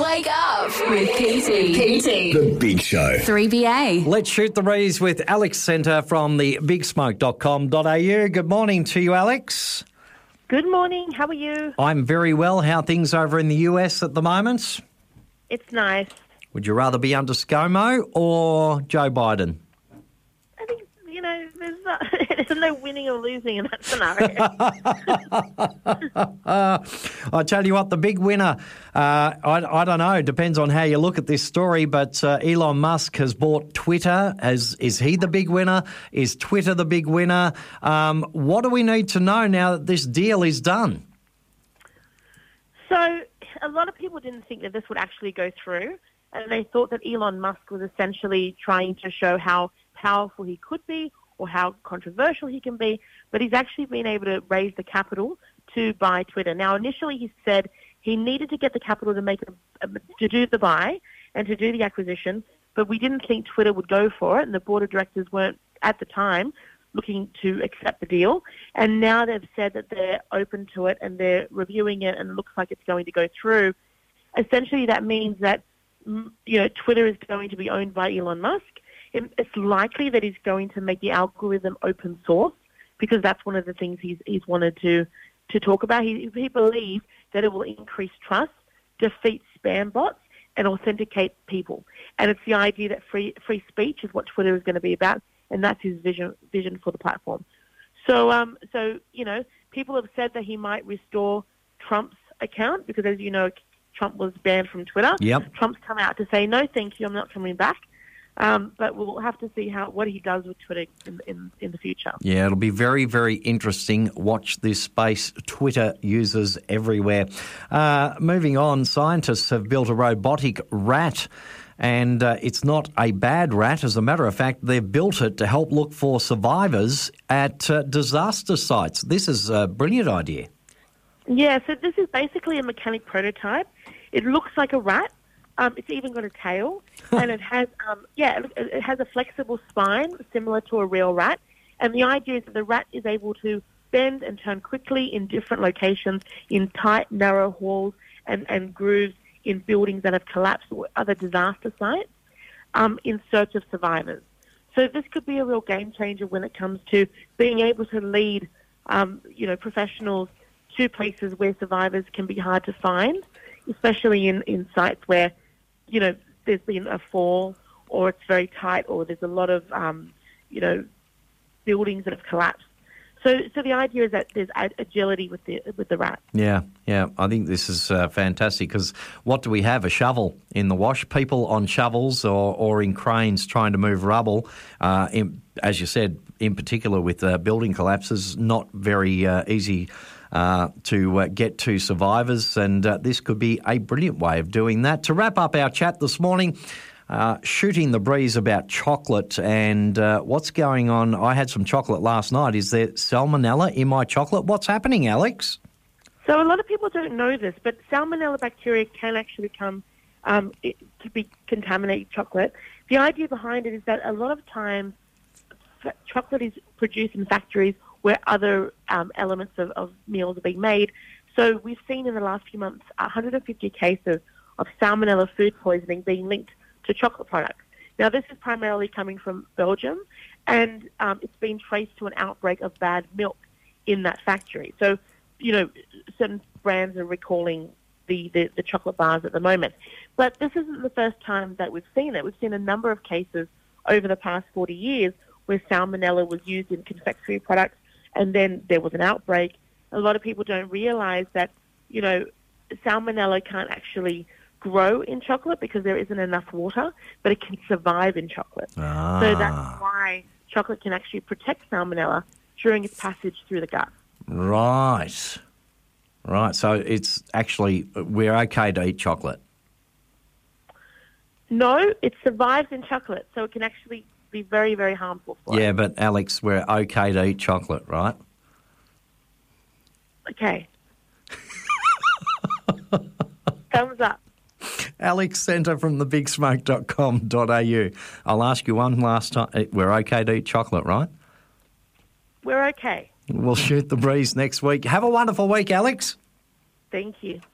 Wake up with PT. The Big Show. 3BA. Let's shoot the breeze with Alex Centre from the bigsmoke.com.au. Good morning to you, Alex. Good morning. How are you? I'm very well. How are things over in the US at the moment? It's nice. Would you rather be under ScoMo or Joe Biden? I think, there's no winning or losing in that scenario. I tell you what, the big winner, I don't know, depends on how you look at this story, but Elon Musk has bought Twitter. Is he the big winner? Is Twitter the big winner? What do we need to know now that this deal is done? So a lot of people didn't think that this would actually go through, and they thought that Elon Musk was essentially trying to show how powerful he could be or how controversial he can be, but he's actually been able to raise the capital to buy Twitter. Now, initially he said he needed to get the capital to do the buy and to do the acquisition, but we didn't think Twitter would go for it, and the board of directors weren't, at the time, looking to accept the deal. And now they've said that they're open to it and they're reviewing it and it looks like it's going to go through. Essentially, that means that Twitter is going to be owned by Elon Musk. It's likely that he's going to make the algorithm open source because that's one of the things he's wanted to talk about. He believes that it will increase trust, defeat spam bots, and authenticate people. And it's the idea that free speech is what Twitter is going to be about, and that's his vision for the platform. So people have said that he might restore Trump's account because, as you know, Trump was banned from Twitter. Yep. Trump's come out to say, no, thank you, I'm not coming back. But we'll have to see what he does with Twitter in the future. Yeah, it'll be very, very interesting. Watch this space. Twitter users everywhere. Moving on, scientists have built a robotic rat, and it's not a bad rat. As a matter of fact, they've built it to help look for survivors at disaster sites. This is a brilliant idea. Yeah, so this is basically a mechanic prototype. It looks like a rat. It's even got a tail, and it has it has a flexible spine similar to a real rat. And the idea is that the rat is able to bend and turn quickly in different locations, in tight, narrow halls and grooves in buildings that have collapsed or other disaster sites, in search of survivors. So this could be a real game changer when it comes to being able to lead, professionals to places where survivors can be hard to find, especially in sites where there's been a fall or it's very tight or there's a lot of, buildings that have collapsed. So the idea is that there's agility with the rat. Yeah. I think this is fantastic because what do we have? A shovel in the wash? People on shovels or in cranes trying to move rubble, as you said, in particular with building collapses, not very easy to get to survivors, and this could be a brilliant way of doing that. To wrap up our chat this morning, shooting the breeze about chocolate and what's going on. I had some chocolate last night. Is there salmonella in my chocolate? What's happening, Alex? So a lot of people don't know this, but salmonella bacteria can actually come to be contaminated chocolate. The idea behind it is that a lot of times chocolate is produced in factories where other elements of meals are being made. So we've seen in the last few months 150 cases of salmonella food poisoning being linked to chocolate products. Now, this is primarily coming from Belgium, and it's been traced to an outbreak of bad milk in that factory. So, certain brands are recalling the chocolate bars at the moment. But this isn't the first time that we've seen it. We've seen a number of cases over the past 40 years where salmonella was used in confectionery products, and then there was an outbreak. A lot of people don't realize that, salmonella can't actually grow in chocolate because there isn't enough water, but it can survive in chocolate. So that's why chocolate can actually protect salmonella during its passage through the gut. Right. So it's actually, we're okay to eat chocolate. No, it survives in chocolate, so it can actually be very, very harmful for us. Yeah, but Alex, we're okay to eat chocolate, right? Okay. Thumbs up. Alex Centre from thebigsmoke.com.au. I'll ask you one last time. We're okay to eat chocolate, right? We're okay. We'll shoot the breeze next week. Have a wonderful week, Alex. Thank you.